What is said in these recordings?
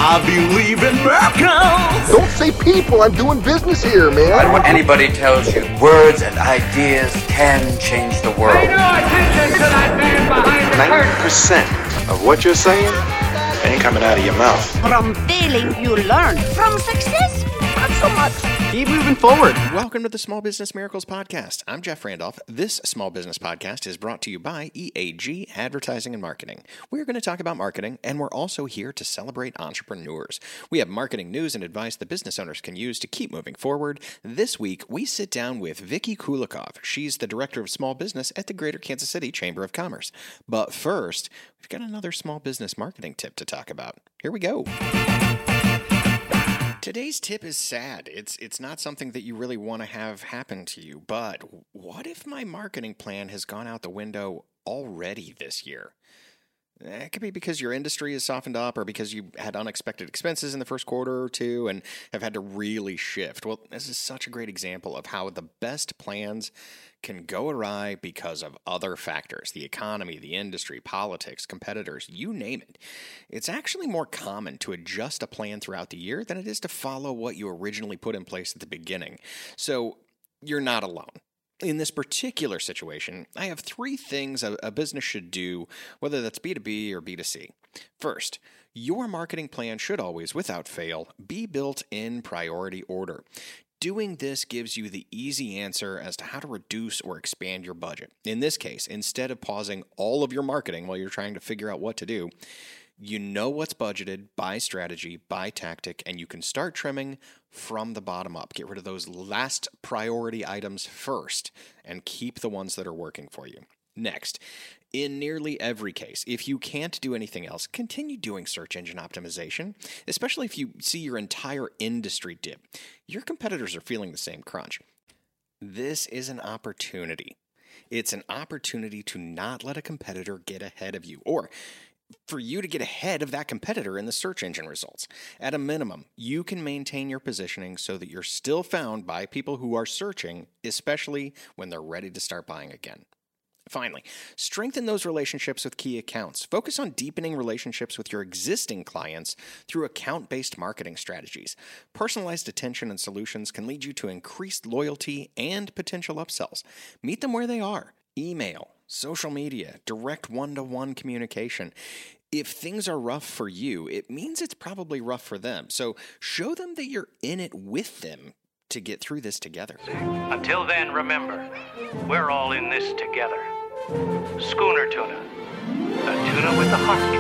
I believe in miracles. Don't say people, I'm doing business here, man. I don't want anybody tells you words and ideas can change the world. Pay no attention to that man behind the curtain. 90% of what you're saying ain't coming out of your mouth. From failing, you learn. From success, not so much. Keep moving forward. Welcome to the Small Business Miracles Podcast. I'm Jeff Randolph. This Small Business Podcast is brought to you by EAG Advertising and Marketing. We're going to talk about marketing, and we're also here to celebrate entrepreneurs. We have marketing news and advice that business owners can use to keep moving forward. This week, we sit down with Vicki Kulikoff. She's the Director of Small Business at the Greater Kansas City Chamber of Commerce. But first, we've got another small business marketing tip to talk about. Here we go. Today's tip is sad. It's not something that you really want to have happen to you, but what if my marketing plan has gone out the window already this year? It could be because your industry has softened up or because you had unexpected expenses in the first quarter or two and have had to really shift. Well, this is such a great example of how the best plans can go awry because of other factors, the economy, the industry, politics, competitors, you name it. It's actually more common to adjust a plan throughout the year than it is to follow what you originally put in place at the beginning. So you're not alone. In this particular situation, I have 3 things a business should do, whether that's B2B or B2C. First, your marketing plan should always, without fail, be built in priority order. Doing this gives you the easy answer as to how to reduce or expand your budget. In this case, instead of pausing all of your marketing while you're trying to figure out what to do, you know what's budgeted by strategy, by tactic, and you can start trimming from the bottom up. Get rid of those last priority items first and keep the ones that are working for you. Next, in nearly every case, if you can't do anything else, continue doing search engine optimization, especially if you see your entire industry dip. Your competitors are feeling the same crunch. This is an opportunity. It's an opportunity to not let a competitor get ahead of you, or for you to get ahead of that competitor in the search engine results. At a minimum, you can maintain your positioning so that you're still found by people who are searching, especially when they're ready to start buying again. Finally, strengthen those relationships with key accounts. Focus on deepening relationships with your existing clients through account-based marketing strategies. Personalized attention and solutions can lead you to increased loyalty and potential upsells. Meet them where they are. Email, social media, direct one-to-one communication. If things are rough for you, it means it's probably rough for them. So show them that you're in it with them to get through this together. Until then, remember, we're all in this together. Schooner tuna. A tuna with a heart.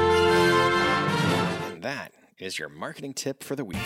And that is your marketing tip for the week.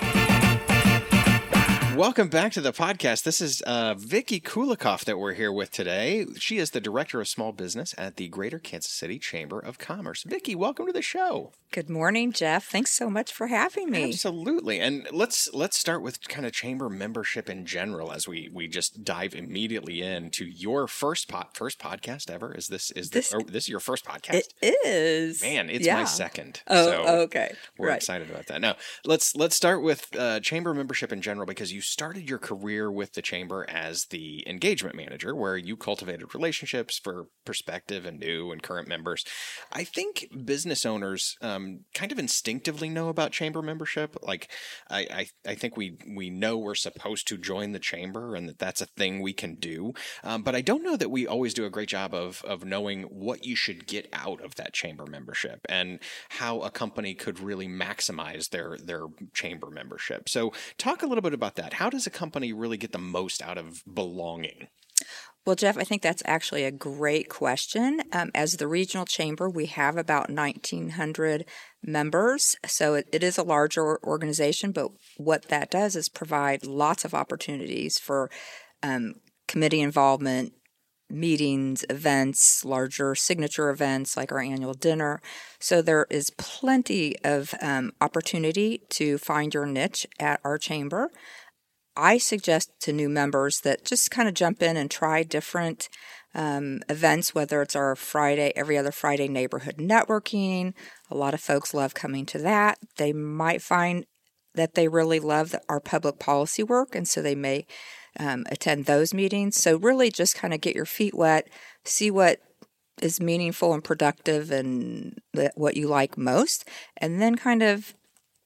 Welcome back to the podcast. This is Vicki Kulikoff that we're here with today. She is the Director of Small Business at the Greater Kansas City Chamber of Commerce. Vicki, welcome to the show. Good morning, Jeff. Thanks so much for having me. Absolutely. And let's start with kind of chamber membership in general as we just dive immediately into your first podcast ever. Is this your first podcast? It is. Man, it's my second. Oh, so okay. We're excited about that. Now, let's start with chamber membership in general, because you started your career with the chamber as the engagement manager, where you cultivated relationships for prospective and new and current members. I think business owners kind of instinctively know about chamber membership. Like, I think we know we're supposed to join the chamber and that that's a thing we can do. But I don't know that we always do a great job of knowing what you should get out of that chamber membership and how a company could really maximize their chamber membership. So talk a little bit about that. How does a company really get the most out of belonging? Well, Jeff, I think that's actually a great question. As the regional chamber, we have about 1,900 members, so it is a larger organization, but what that does is provide lots of opportunities for committee involvement, meetings, events, larger signature events like our annual dinner. So there is plenty of opportunity to find your niche at our chamber. I suggest to new members that just kind of jump in and try different events, whether it's our every other Friday neighborhood networking. A lot of folks love coming to that. They might find that they really love our public policy work, and so they may attend those meetings. So really just kind of get your feet wet, see what is meaningful and productive and what you like most, and then kind of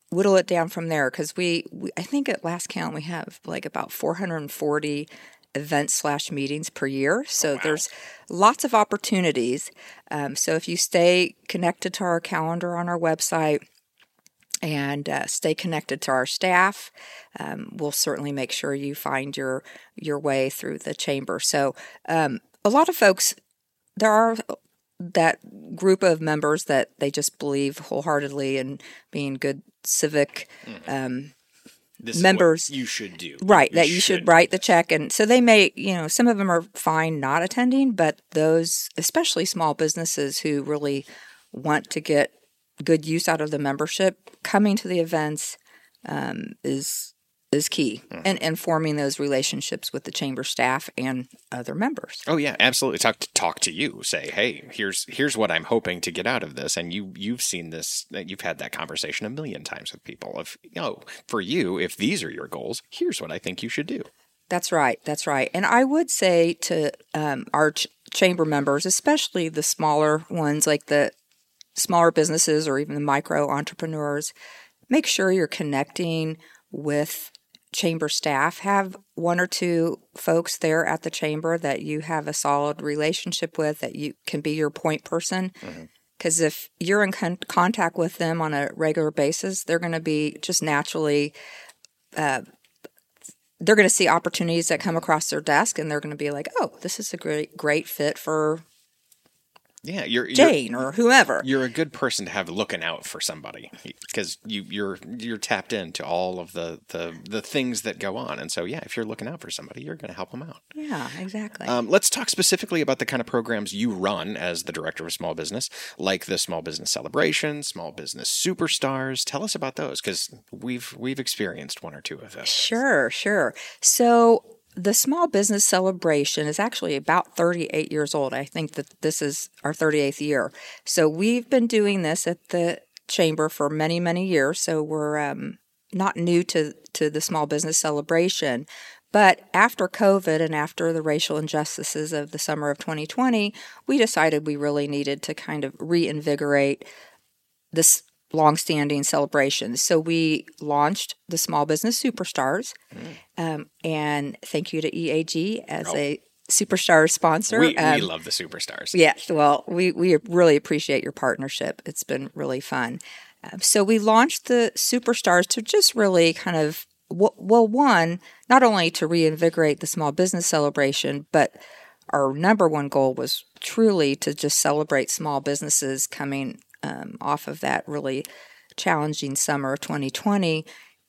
whittle it down from there, because we I think at last count we have like about 440 events/meetings per year. So there's lots of opportunities. So if you stay connected to our calendar on our website and stay connected to our staff, we'll certainly make sure you find your way through the chamber. So a lot of folks, there are that group of members that they just believe wholeheartedly in being good civic This members. is what you should do. Right, that you should write the check. And so they may, some of them are fine not attending, but those, especially small businesses who really want to get good use out of the membership, coming to the events is key, and forming those relationships with the chamber staff and other members. Oh yeah, absolutely. Talk to you. Say, hey, here's what I'm hoping to get out of this, and you've seen this. You've had that conversation a million times with people. Of for you, if these are your goals, here's what I think you should do. That's right. That's right. And I would say to our chamber members, especially the smaller ones, like the smaller businesses or even the micro entrepreneurs, make sure you're connecting with chamber staff. Have one or two folks there at the chamber that you have a solid relationship with, that you can be your point person. Because if you're in contact with them on a regular basis, they're going to be just naturally, they're going to see opportunities that come across their desk, and they're going to be like, oh, this is a great fit for Jane or whoever. You're a good person to have looking out for somebody, because you're tapped into all of the things that go on. And so, if you're looking out for somebody, you're going to help them out. Yeah, exactly. Let's talk specifically about the kind of programs you run as the director of a small business, like the Small Business Celebration, Small Business Superstars. Tell us about those, because we've experienced one or two of those. Sure. So the Small Business Celebration is actually about 38 years old. I think that this is our 38th year. So we've been doing this at the chamber for many, many years. So we're not new to the Small Business Celebration. But after COVID and after the racial injustices of the summer of 2020, we decided we really needed to kind of reinvigorate this longstanding celebrations. So we launched the Small Business Superstars, and thank you to EAG as a Superstar sponsor. We love the Superstars. Yes, well, we really appreciate your partnership. It's been really fun. So we launched the Superstars to just really kind of, one, not only to reinvigorate the Small Business Celebration, but our number one goal was truly to just celebrate small businesses coming off of that really challenging summer of 2020,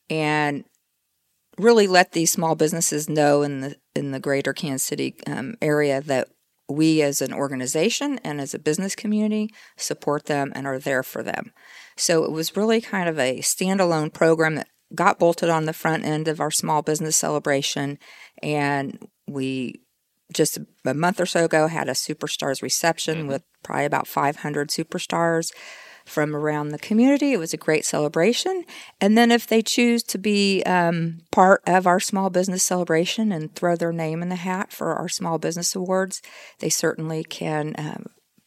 and really let these small businesses know in the greater Kansas City area that we as an organization and as a business community support them and are there for them. So it was really kind of a standalone program that got bolted on the front end of our Small Business Celebration, and we just a month or so ago had a Superstars reception with probably about 500 superstars from around the community. It was a great celebration. And then if they choose to be part of our Small Business Celebration and throw their name in the hat for our Small Business Awards, they certainly can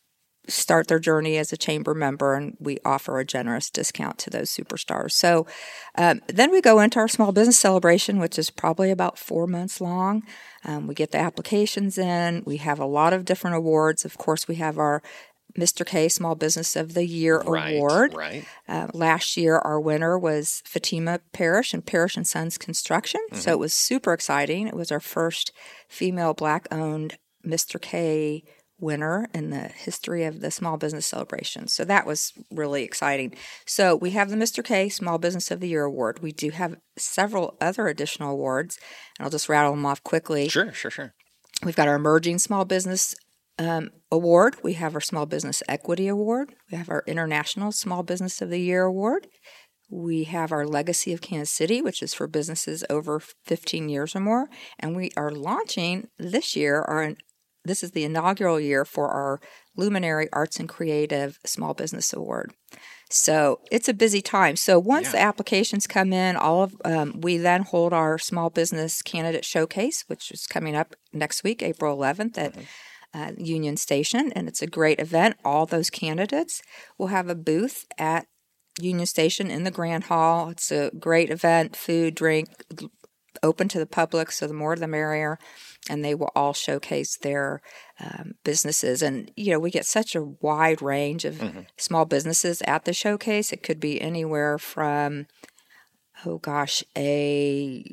start their journey as a chamber member, and we offer a generous discount to those superstars. So then we go into our Small Business Celebration, which is probably about 4 months long. We get the applications in. We have a lot of different awards. Of course, we have our Mr. K Small Business of the Year Award. Right. Last year, our winner was Fatima Parrish and Parrish & Sons Construction. So it was super exciting. It was our first female Black-owned Mr. K winner in the history of the Small Business Celebration. So that was really exciting. So we have the Mr. K Small Business of the Year Award. We do have several other additional awards, and I'll just rattle them off quickly. Sure. We've got our Emerging Small Business Award. We have our Small Business Equity Award. We have our International Small Business of the Year Award. We have our Legacy of Kansas City, which is for businesses over 15 years or more. And we are launching this year this is the inaugural year for our Luminary Arts and Creative Small Business Award. So it's a busy time. So once the applications come in, we then hold our Small Business Candidate Showcase, which is coming up next week, April 11th at Union Station, and it's a great event. All those candidates will have a booth at Union Station in the Grand Hall. It's a great event, food, drink, open to the public, so the more the merrier. And they will all showcase their businesses. And, we get such a wide range of small businesses at the showcase. It could be anywhere from, a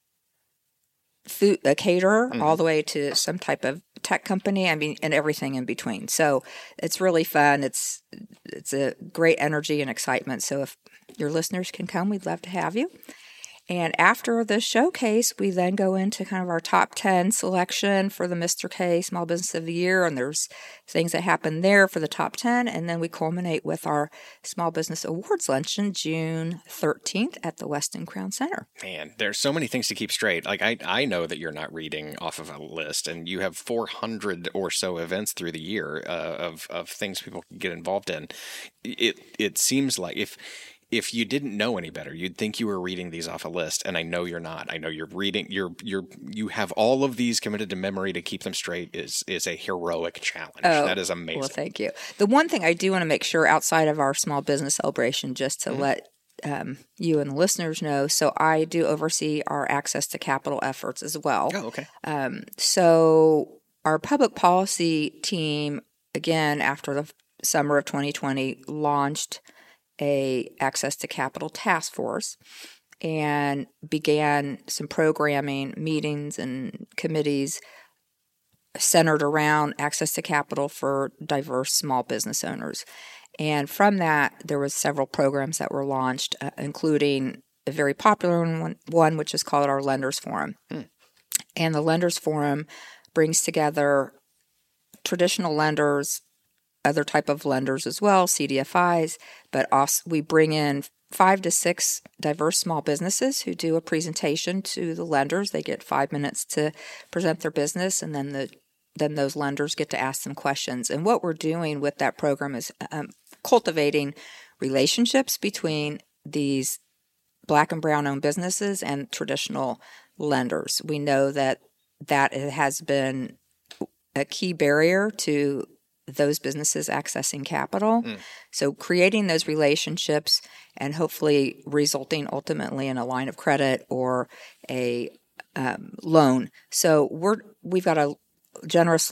caterer all the way to some type of tech company, and everything in between. So it's really fun. It's a great energy and excitement. So if your listeners can come, we'd love to have you. And after the showcase, we then go into kind of our top 10 selection for the Mr. K Small Business of the Year. And there's things that happen there for the top 10. And then we culminate with our Small Business Awards Luncheon, June 13th at the Westin Crown Center. Man, there's so many things to keep straight. Like, I know that you're not reading off of a list, and you have 400 or so events through the year of things people can get involved in. It seems like if you didn't know any better, you'd think you were reading these off a list, and I know you're not. I know you're reading. You have all of these committed to memory to keep them straight. Is a heroic challenge. That is amazing. Well, thank you. The one thing I do want to make sure outside of our small business celebration, just to let you and the listeners know, so I do oversee our access to capital efforts as well. Oh, okay. So our public policy team, again, after the summer of 2020, launched a access to capital task force and began some programming meetings and committees centered around access to capital for diverse small business owners. And from that, there was several programs that were launched, including a very popular one, which is called our Lenders Forum. And the Lenders Forum brings together traditional lenders, other type of lenders as well, CDFIs, but also we bring in 5 to 6 diverse small businesses who do a presentation to the lenders. They get 5 minutes to present their business, and then those lenders get to ask them questions. And what we're doing with that program is cultivating relationships between these Black and Brown-owned businesses and traditional lenders. We know that it has been a key barrier to those businesses accessing capital. So creating those relationships and hopefully resulting ultimately in a line of credit or a loan. So we've got a generous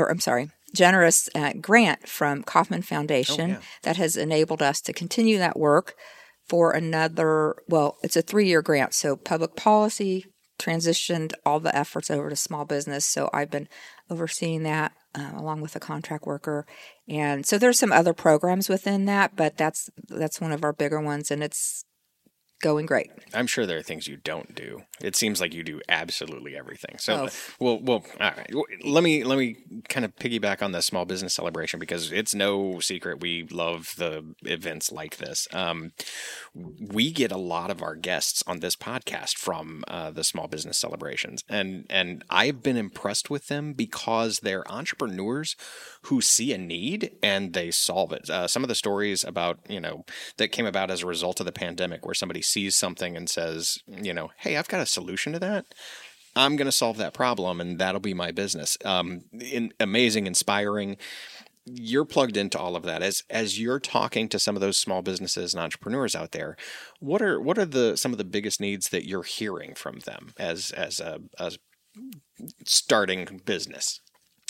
grant from Kauffman Foundation that has enabled us to continue that work for it's a 3-year grant. So public policy transitioned all the efforts over to small business. So I've been overseeing that along with a contract worker. And so there's some other programs within that, but that's one of our bigger ones, and it's going great. I'm sure there are things you don't do. It seems like you do absolutely everything. So, well, all right. Let me kind of piggyback on the small business celebration, because it's no secret we love the events like this. We get a lot of our guests on this podcast from the small business celebrations, and I've been impressed with them because they're entrepreneurs who see a need and they solve it. Some of the stories about that came about as a result of the pandemic, where somebody sees something and says, hey, I've got a solution to that. I'm going to solve that problem, and that'll be my business. Amazing, inspiring. You're plugged into all of that. As you're talking to some of those small businesses and entrepreneurs out there, what are some of the biggest needs that you're hearing from them as a starting business?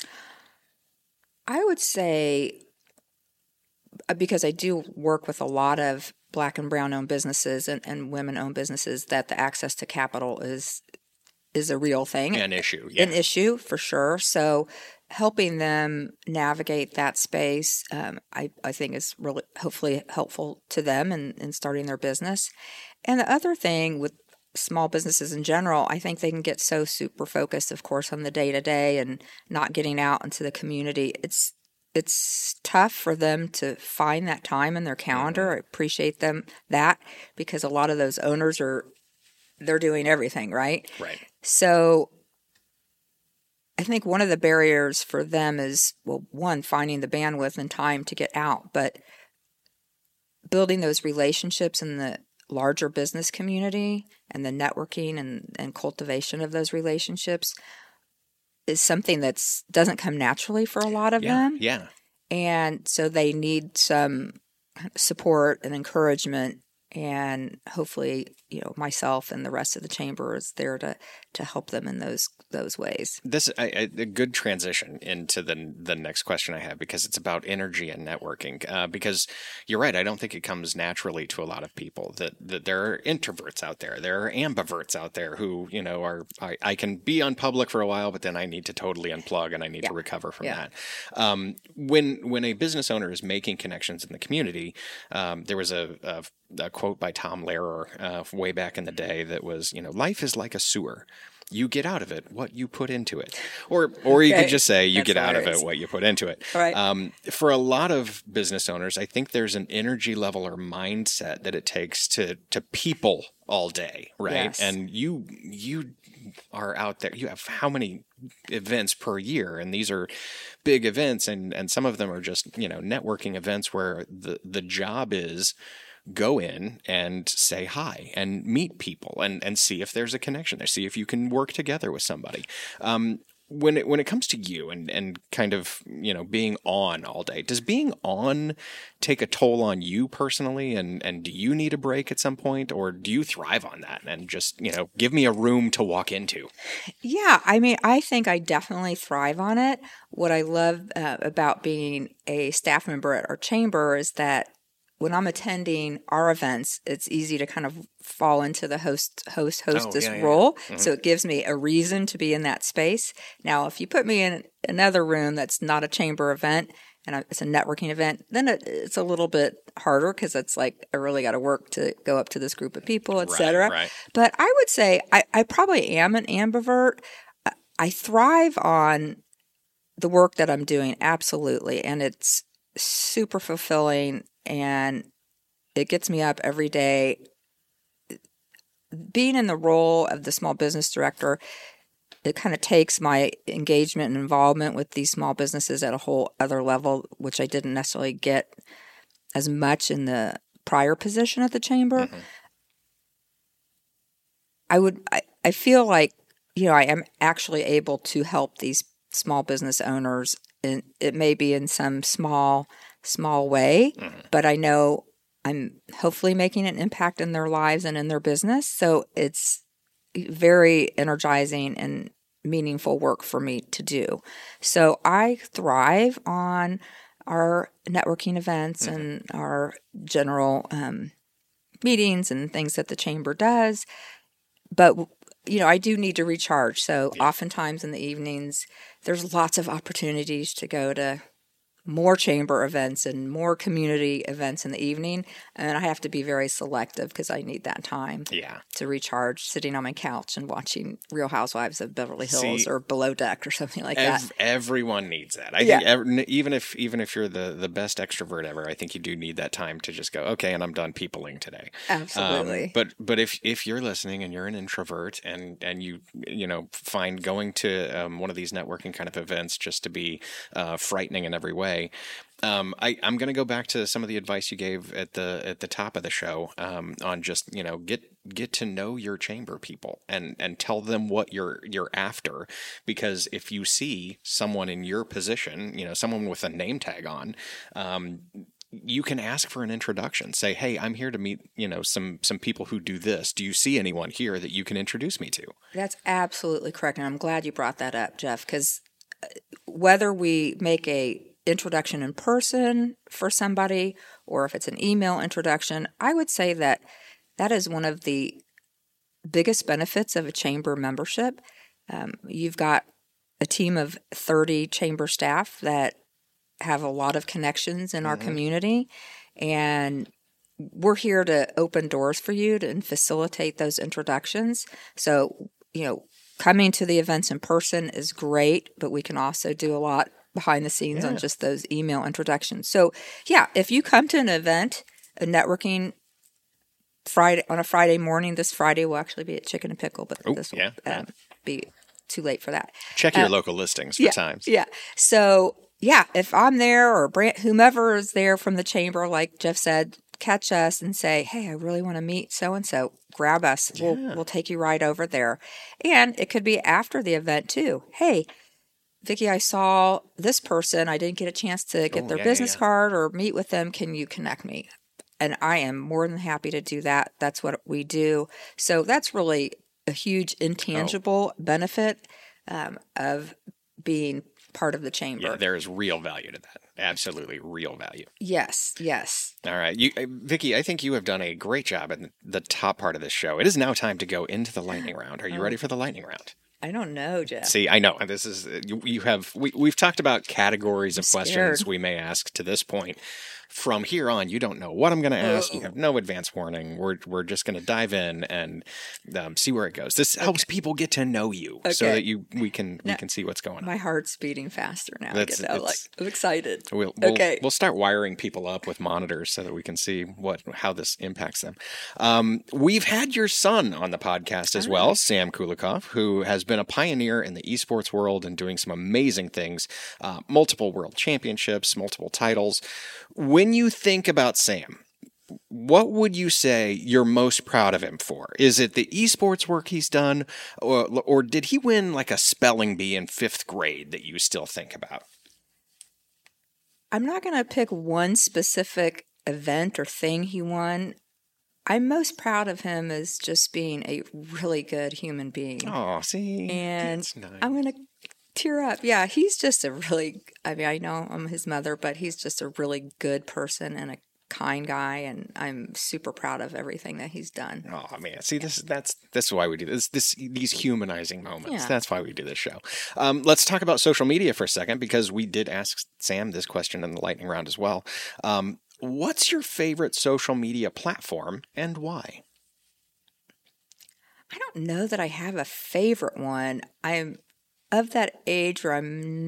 I would say, because I do work with a lot of Black and Brown-owned businesses and women-owned businesses, that the access to capital is a real thing. An issue, yeah. An issue, for sure. So helping them navigate that space, I think is really hopefully helpful to them in starting their business. And the other thing with small businesses in general, I think they can get so super focused, of course, on the day-to-day and not getting out into the community. It's tough for them to find that time in their calendar. I appreciate that because a lot of those owners they're doing everything, right? Right. So I think one of the barriers for them is, one, finding the bandwidth and time to get out, but building those relationships in the larger business community and the networking and cultivation of those relationships is something that doesn't come naturally for a lot of them. Yeah. And so they need some support and encouragement, and hopefully, myself and the rest of the chamber is there to help them in those ways. This a good transition into the next question I have, because it's about energy and networking. Because you're right, I don't think it comes naturally to a lot of people. That there are introverts out there, there are ambiverts out there who are I can be on public for a while, but then I need to totally unplug and I need to recover from that. When a business owner is making connections in the community, there was a quote by Tom Lehrer way back in the day that was, life is like a sewer. You get out of it what you put into it. Or you could just say you get out of it what you put into it. Right. For a lot of business owners, I think there's an energy level or mindset that it takes to people all day, right? Yes. And you are out there. You have how many events per year? And these are big events, and some of them are just, networking events where the job is go in and say hi and meet people and see if there's a connection there, see if you can work together with somebody. When it comes to you and kind of, being on all day, does being on take a toll on you personally? And do you need a break at some point, or do you thrive on that and just, give me a room to walk into? Yeah. I mean, I think I definitely thrive on it. What I love about being a staff member at our chamber is that when I'm attending our events, it's easy to kind of fall into the hostess role. Mm-hmm. So it gives me a reason to be in that space. Now, if you put me in another room that's not a chamber event and it's a networking event, then it's a little bit harder, because it's like I really got to work to go up to this group of people, et cetera. Right. But I would say I probably am an ambivert. I thrive on the work that I'm doing, absolutely. And it's super fulfilling. And it gets me up every day. Being in the role of the small business director, it kind of takes my engagement and involvement with these small businesses at a whole other level, which I didn't necessarily get as much in the prior position at the chamber. Mm-hmm. I feel like, I am actually able to help these small business owners, and it may be in some small way, but I know I'm hopefully making an impact in their lives and in their business. So it's very energizing and meaningful work for me to do. So I thrive on our networking events and our general meetings and things that the chamber does. But I do need to recharge. So oftentimes in the evenings, there's lots of opportunities to go to more chamber events and more community events in the evening. And I have to be very selective because I need that time to recharge, sitting on my couch and watching Real Housewives of Beverly Hills or Below Deck or something like that. Everyone needs that. I think even if you're the best extrovert ever, I think you do need that time to just go, okay, and I'm done peopling today. Absolutely. But if you're listening and you're an introvert and you find going to one of these networking kind of events just to be frightening in every way, I'm going to go back to some of the advice you gave at the top of the show on just get to know your chamber people and tell them what you're after, because if you see someone in your position, someone with a name tag on, you can ask for an introduction. Say, hey, I'm here to meet some people who do this. Do you see anyone here that you can introduce me to? That's absolutely correct, and I'm glad you brought that up, Jeff, because whether we make a introduction in person for somebody or if it's an email introduction, I would say that is one of the biggest benefits of a chamber membership. You've got a team of 30 chamber staff that have a lot of connections in our community, and we're here to open doors for you and facilitate those introductions. So, coming to the events in person is great, but we can also do a lot behind the scenes on just those email introductions. So, if you come to an event, a networking Friday on a Friday morning, this Friday will actually be at Chicken and Pickle, but this will be too late for that. Check your local listings for times. Yeah. So, if I'm there or whomever is there from the chamber, like Jeff said, catch us and say, hey, I really want to meet so-and-so. Grab us. We'll take you right over there. And it could be after the event too. Hey, Vicki, I saw this person. I didn't get a chance to get their business card or meet with them. Can you connect me? And I am more than happy to do that. That's what we do. So that's really a huge intangible benefit of being part of the chamber. Yeah, there is real value to that. Absolutely real value. Yes. All right. Vicki, I think you have done a great job in the top part of this show. It is now time to go into the lightning round. Are you ready for the lightning round? I don't know, Jeff. See, I know. This is we've talked about categories of questions we may ask to this point. From here on, you don't know what I'm going to ask. You have no advance warning. We're just going to dive in and see where it goes. This helps people get to know you, so that we can see what's going on. My heart's beating faster now. I'm excited. We'll start wiring people up with monitors so that we can see how this impacts them. We've had your son on the podcast as well, Sam Kulikov, who has been a pioneer in the esports world and doing some amazing things. Multiple world championships, multiple titles. When you think about Sam, what would you say you're most proud of him for? Is it the esports work he's done, or did he win like a spelling bee in 5th grade that you still think about? I'm not going to pick one specific event or thing he won. I'm most proud of him as just being a really good human being. Oh, see? And that's nice. I'm going to tear up. Yeah, he's just I know I'm his mother, but he's just a really good person and a kind guy, and I'm super proud of everything that he's done. Oh man, see, this is why we do this. These humanizing moments. Yeah. That's why we do this show. Let's talk about social media for a second, because we did ask Sam this question in the lightning round as well. What's your favorite social media platform and why? I don't know that I have a favorite one. I'm of that age where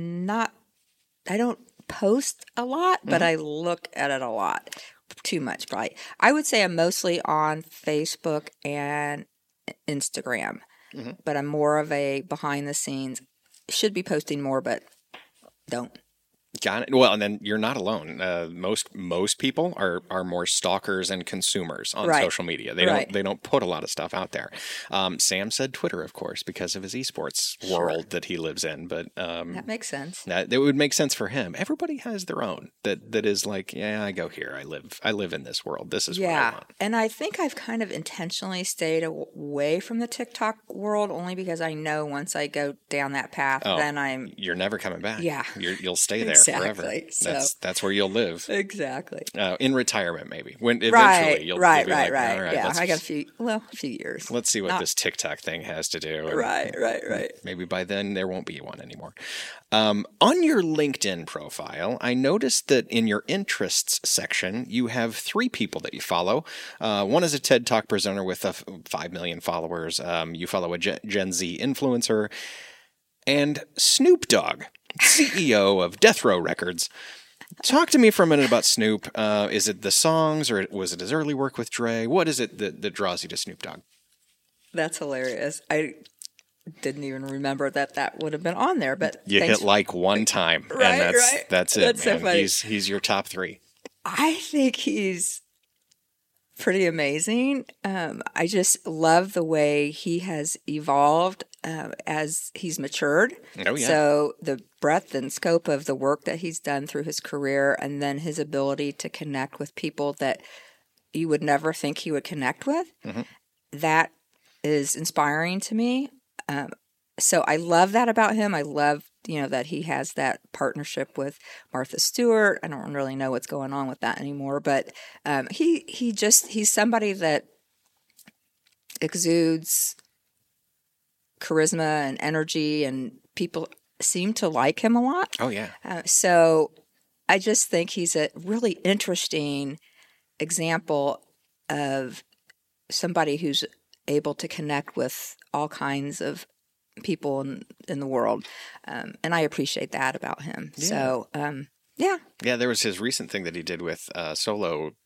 I don't post a lot, but I look at it a lot. Too much, probably. I would say I'm mostly on Facebook and Instagram, but I'm more of a behind the scenes. Should be posting more, but don't. Got it. Well, and then you're not alone. Most people are more stalkers and consumers on social media. They don't put a lot of stuff out there. Sam said Twitter, of course, because of his esports world that he lives in. But that makes sense. That would make sense for him. Everybody has their own. That is like, yeah, I go here. I live in this world. This is what I want. And I think I've kind of intentionally stayed away from the TikTok world, only because I know once I go down that path, then you're never coming back. Yeah, you'll stay there. Exactly. Forever. That's where you'll live. Exactly. In retirement, maybe. When eventually you'll be like, all right. Yeah, I got a few years. Let's see what this TikTok thing has to do. Right. Maybe by then there won't be one anymore. On your LinkedIn profile, I noticed that in your interests section, you have 3 people that you follow. One is a TED Talk presenter with 5 million followers. You follow a Gen Z influencer. And Snoop Dogg, CEO of Death Row Records. Talk to me for a minute about Snoop. Is it the songs, or was it his early work with Dre? What is it that draws you to Snoop Dogg? That's hilarious. I didn't even remember that would have been on there. But you hit like one time, and that's it. That's man. So funny. He's your top 3. I think he's pretty amazing. I just love the way he has evolved as he's matured. Oh, yeah. So the breadth and scope of the work that he's done through his career, and then his ability to connect with people that you would never think he would connect with, that is inspiring to me. So I love that about him. I love, that he has that partnership with Martha Stewart. I don't really know what's going on with that anymore, but he's somebody that exudes charisma and energy, and people seem to like him a lot. Oh, yeah. So I just think he's a really interesting example of somebody who's able to connect with all kinds of people in the world. And I appreciate that about him. Yeah. So, Yeah, there was his recent thing that he did with Solo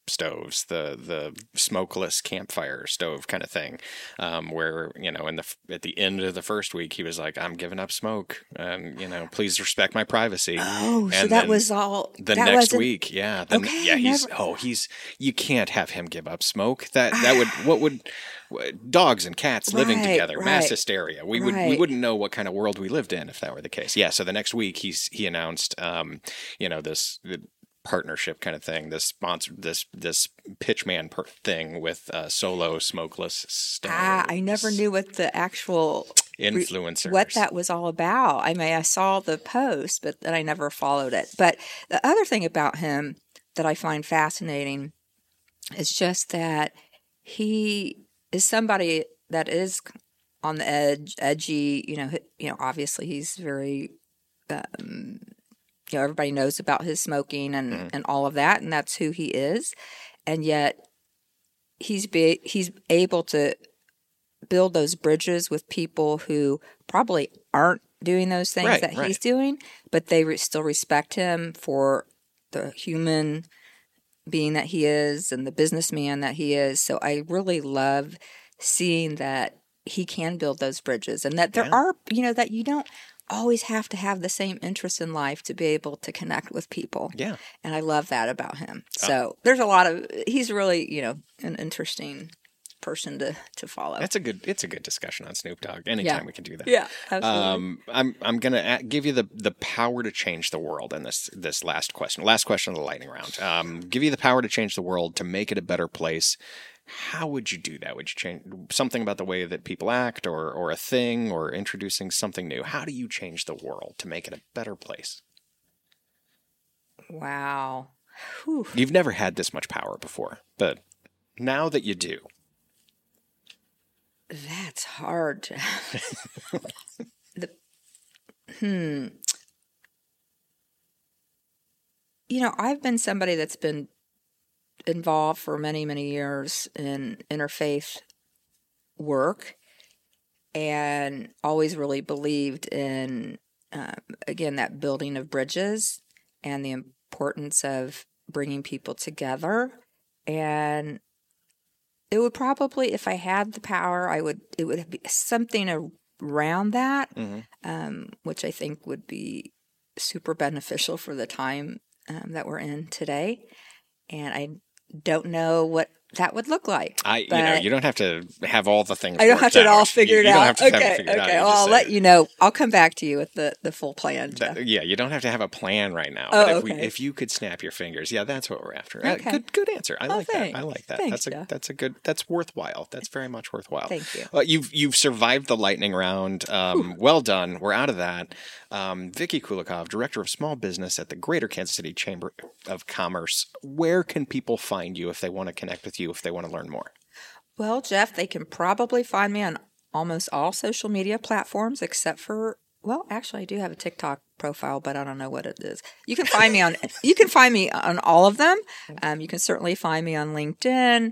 stoves, the smokeless campfire stove kind of thing, where at the end of the first week he was like, "I'm giving up smoke, and please respect my privacy." Oh, and so that was all. The that next wasn't... week, yeah, he's you can't have him give up smoke. That would dogs and cats living together, mass hysteria. We wouldn't know what kind of world we lived in if that were the case. Yeah, so the next week he announced this partnership kind of thing, this Pitchman thing with Solo smokeless stoves. I never knew what the actual influencers, what that was all about. I mean, I saw the post, but then I never followed it. But the other thing about him that I find fascinating is just that he is somebody that is on the edgy. Obviously he's very. Everybody knows about his smoking and all of that, and that's who he is. And yet he's able to build those bridges with people who probably aren't doing those things he's doing, but they still respect him for the human being that he is and the businessman that he is. So I really love seeing that he can build those bridges, and that there are, that you don't always have to have the same interests in life to be able to connect with people. Yeah. And I love that about him. So there's he's really, an interesting person to follow. It's a good discussion on Snoop Dogg. Anytime we can do that. Yeah, absolutely. I'm going to give you the power to change the world in this last question. Last question of the lightning round. Give you the power to change the world, to make it a better place. How would you do that? Would you change something about the way that people act, or a thing, or introducing something new? How do you change the world to make it a better place? Wow. Whew. You've never had this much power before, but now that you do. That's hard. I've been somebody that's been involved for many, many years in interfaith work, and always really believed in, again, that building of bridges and the importance of bringing people together. And it would probably, if I had the power, it would be something around that, which I think would be super beneficial for the time that we're in today. And I don't know what that would look like. You don't have to have all the things. I don't have to all figured out. Okay. Well, I'll let you know. I'll come back to you with the full plan. You don't have to have a plan right now. Oh, but if you could snap your fingers, that's what we're after. Okay. Good answer. I like thanks. that. I like that. Thanks, That's worthwhile. That's very much worthwhile. Thank you. You've survived the lightning round. Well done. We're out of that. Vicki Kulikov, Director of Small Business at the Greater Kansas City Chamber of Commerce. Where can people find you if they want to connect with you, if they want to learn more? Well, Jeff, they can probably find me on almost all social media platforms except for, actually I do have a TikTok profile, but I don't know what it is. You can find me on all of them. You can certainly find me on LinkedIn.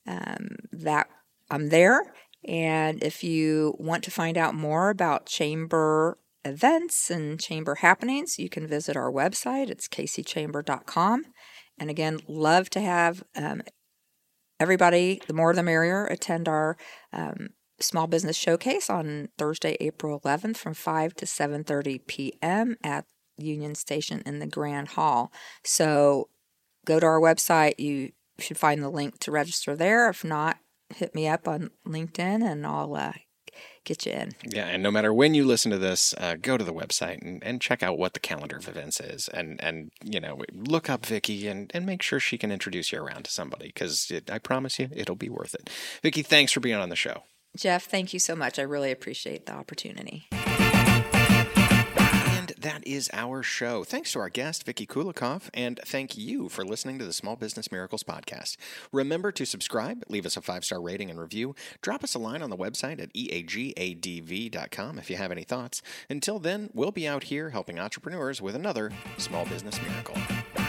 That I'm there. And if you want to find out more about chamber events and chamber happenings, you can visit our website. It's kcchamber.com. And again, love to have everybody, the more the merrier, attend our small business showcase on Thursday, April 11th from 5 to 7:30 p.m. at Union Station in the Grand Hall. So go to our website. You should find the link to register there. If not, hit me up on LinkedIn and I'll get you in. Yeah, and no matter when you listen to this, go to the website and check out what the calendar of events is, and look up Vicki and make sure she can introduce you around to somebody, because I promise you, it'll be worth it. Vicki, thanks for being on the show. Jeff, thank you so much. I really appreciate the opportunity. That is our show. Thanks to our guest, Vicki Kulikov, and thank you for listening to the Small Business Miracles podcast. Remember to subscribe, leave us a 5-star rating and review, drop us a line on the website at eagadv.com if you have any thoughts. Until then, we'll be out here helping entrepreneurs with another Small Business Miracle.